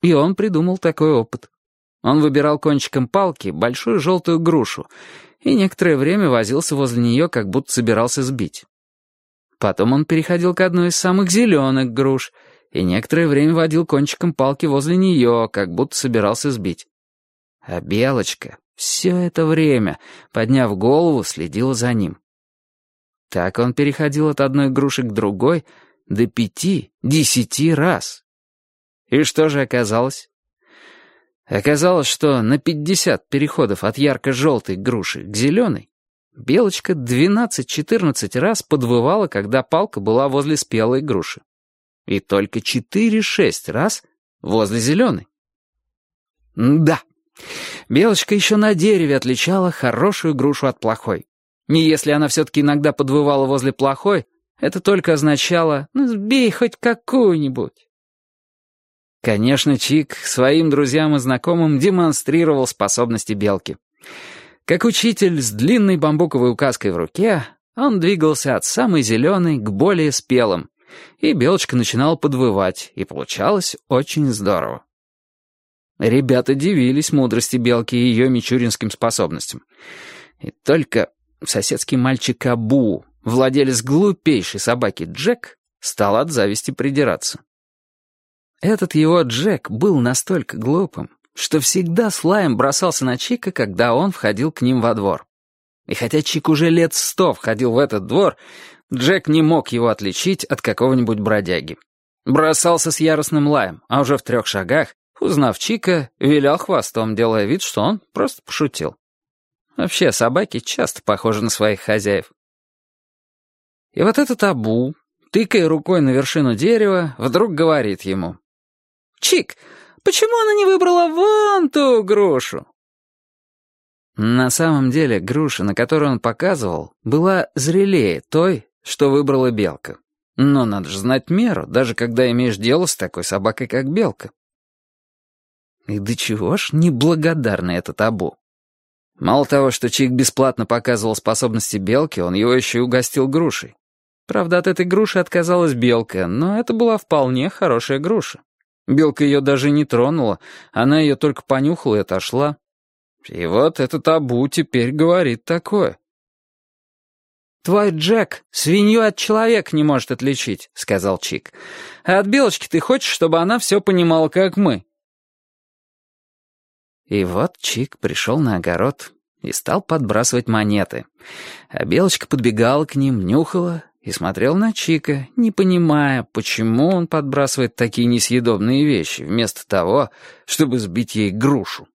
И он придумал такой опыт. Он выбирал кончиком палки большую желтую грушу и некоторое время возился возле нее, как будто собирался сбить. Потом он переходил к одной из самых зеленых груш и некоторое время водил кончиком палки возле нее, как будто собирался сбить. А Белочка все это время, подняв голову, следила за ним. Так он переходил от одной груши к другой до 5-10 раз. И что же оказалось? Оказалось, что на 50 переходов от ярко-желтой груши к зеленой Белочка 12-14 раз подвывала, когда палка была возле спелой груши. И только 4-6 раз возле зеленой. Да, Белочка еще на дереве отличала хорошую грушу от плохой. И если она все-таки иногда подвывала возле плохой, это только означало «ну, сбей хоть какую-нибудь». Конечно, Чик своим друзьям и знакомым демонстрировал способности белки. Как учитель с длинной бамбуковой указкой в руке, он двигался от самой зеленой к более спелым, и белочка начинала подвывать, и получалось очень здорово. Ребята дивились мудрости белки и ее мичуринским способностям. И только соседский мальчик Абу, владелец глупейшей собаки Джек, стал от зависти придираться. Этот его Джек был настолько глупым, что всегда с лаем бросался на Чика, когда он входил к ним во двор. И хотя Чик уже лет 100 входил в этот двор, Джек не мог его отличить от какого-нибудь бродяги. Бросался с яростным лаем, а уже в 3 шагах, узнав Чика, вилял хвостом, делая вид, что он просто пошутил. Вообще, собаки часто похожи на своих хозяев. И вот этот Абу, тыкая рукой на вершину дерева, вдруг говорит ему: «Чик, почему она не выбрала вон ту грушу?» На самом деле груша, на которую он показывал, была зрелее той, что выбрала белка. Но надо же знать меру, даже когда имеешь дело с такой собакой, как белка. И до чего ж неблагодарный этот Абу. Мало того, что Чик бесплатно показывал способности белки, он его еще и угостил грушей. Правда, от этой груши отказалась белка, но это была вполне хорошая груша. Белка ее даже не тронула, она ее только понюхала и отошла. И вот этот Абу теперь говорит такое. «Твой Джек свинью от человека не может отличить», — сказал Чик. «А от белочки ты хочешь, чтобы она все понимала, как мы». И вот Чик пришел на огород и стал подбрасывать монеты. А белочка подбегала к ним, нюхала и смотрел на Чика, не понимая, почему он подбрасывает такие несъедобные вещи, вместо того, чтобы сбить ей грушу.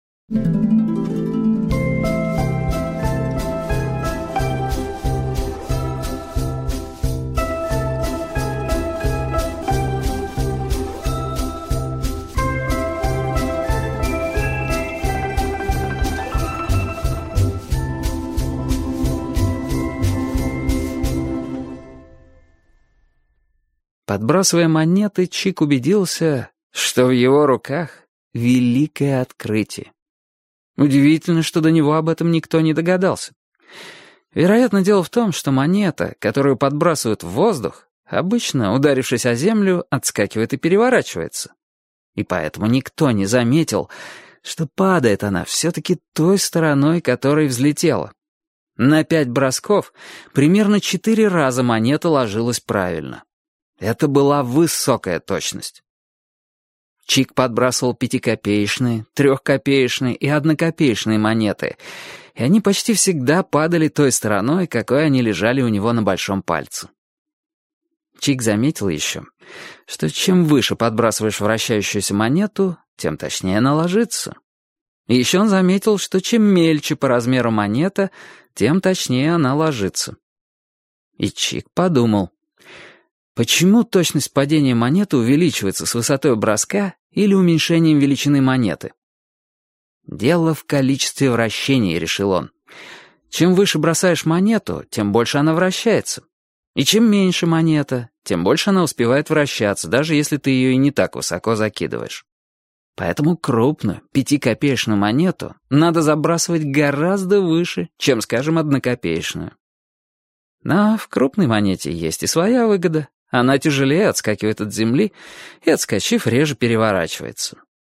Подбрасывая монеты, Чик убедился, что в его руках великое открытие. Удивительно, что до него об этом никто не догадался. Вероятно, дело в том, что монета, которую подбрасывают в воздух, обычно, ударившись о землю, отскакивает и переворачивается. И поэтому никто не заметил, что падает она все-таки той стороной, которой взлетела. На 5 бросков примерно 4 раза монета ложилась правильно. Это была высокая точность. Чик подбрасывал 5-копеечные, 3-копеечные и 1-копеечные монеты, и они почти всегда падали той стороной, какой они лежали у него на большом пальце. Чик заметил еще, что чем выше подбрасываешь вращающуюся монету, тем точнее она ложится. И еще он заметил, что чем мельче по размеру монета, тем точнее она ложится. И Чик подумал: почему точность падения монеты увеличивается с высотой броска или уменьшением величины монеты? Дело в количестве вращений, решил он. Чем выше бросаешь монету, тем больше она вращается. И чем меньше монета, тем больше она успевает вращаться, даже если ты ее и не так высоко закидываешь. Поэтому крупную 5-копеечную монету надо забрасывать гораздо выше, чем, скажем, 1-копеечную. Но в крупной монете есть и своя выгода. Она тяжелее отскакивает от земли и, отскочив, реже переворачивается.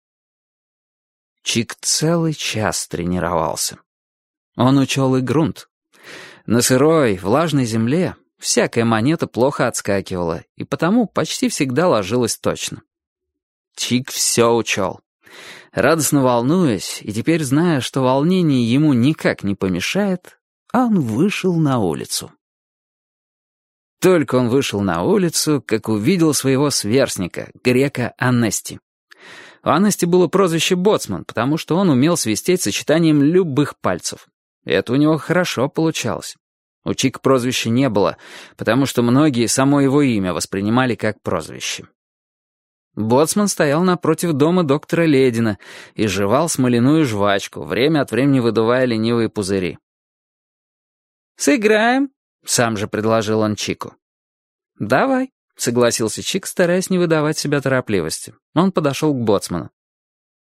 Чик целый час тренировался. Он учел и грунт. На сырой, влажной земле всякая монета плохо отскакивала, и потому почти всегда ложилась точно. Чик все учел. Радостно волнуясь, и теперь зная, что волнение ему никак не помешает, он вышел на улицу. Только он вышел на улицу, как увидел своего сверстника, грека Аннести. У Аннести было прозвище «Боцман», потому что он умел свистеть сочетанием любых пальцев. И это у него хорошо получалось. У Чика прозвища не было, потому что многие само его имя воспринимали как прозвище. Боцман стоял напротив дома доктора Ледина и жевал смоляную жвачку, время от времени выдувая ленивые пузыри. «Сыграем», — сам же предложил он Чику. «Давай», — согласился Чик, стараясь не выдавать себя торопливости. Он подошел к боцману.